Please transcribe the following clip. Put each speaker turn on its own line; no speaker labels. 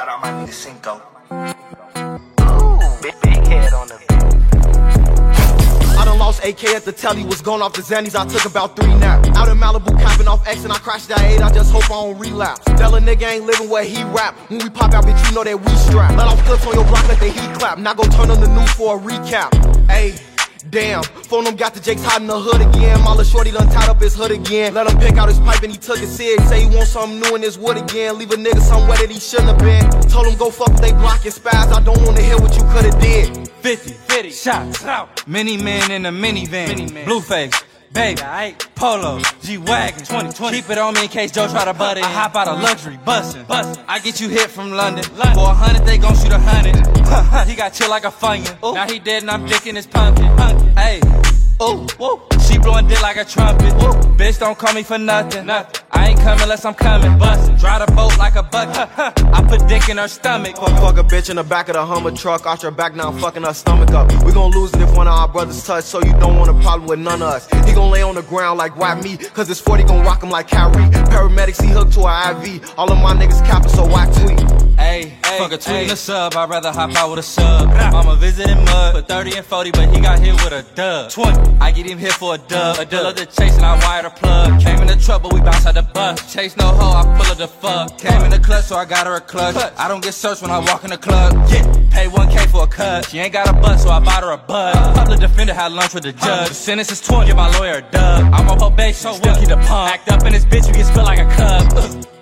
out my nigga Cinco.
Big head on the beat.
I done lost AK at the telly, was gone off the Xannies, I took about 3 naps. Out in Malibu, copping off X and I crashed that 8, I just hope I don't relapse. Tell a nigga ain't living where he rap. When we pop out, bitch, you know that we strap. Let off clips on your block, let the heat clap. Now go turn on the news for a recap. Ayy. Damn, phone them got the Jakes hot in the hood again. My little shorty done tied up his hood again. Let him pick out his pipe and he took his cig. Say he want something new in his wood again. Leave a nigga somewhere that he shouldn't have been. Told him go fuck with they block and spaz. I don't wanna hear what you coulda did.
50 shots, mini man in a minivan, Blueface, baby, Polo, G-Wagon, 2020. Keep it on me in case Joe try to butt in. I hop out of luxury, bustin'. I get you hit from London. For 100, they gon' shoot 100. He got chill like a funyun. Now he dead and I'm dicking his pumpkin. Hey, ooh, woo. She blowing dick like a trumpet. Woo. Bitch, don't call me for nothing. I ain't coming unless I'm coming. Bustin', drive the boat like a bucket. I put dick in her stomach.
Fuck a bitch in the back of the Hummer truck. Arch her back now, I'm fucking her stomach up. We gon' lose it if one of our brothers touch, so you don't want a problem with none of us. He gon' lay on the ground like whack me, cause this 40 gon' rock him like Kyrie. Paramedics, he hooked to a IV. All of my niggas capping, so whack tweet.
Hey, fuck a tweet and a sub, I'd rather hop out with a sub. Mama visiting mud, for 30 and 40, but he got hit with a dub. 20, I get him hit for a dub. A deal of the chase and I wire the plug. Came in the trouble, we bounce out the bus. Chase no hoe, I pull her the fuck. Came in the clutch, so I got her a clutch. I don't get searched when I walk in the club. Pay 1K for a cut. She ain't got a butt, so I bought her a bud. Public defender had lunch with the judge. The sentence is 20, give my lawyer a dub. I'm on her base, so still keep the pump. Act up in this bitch, you get spit like a cub.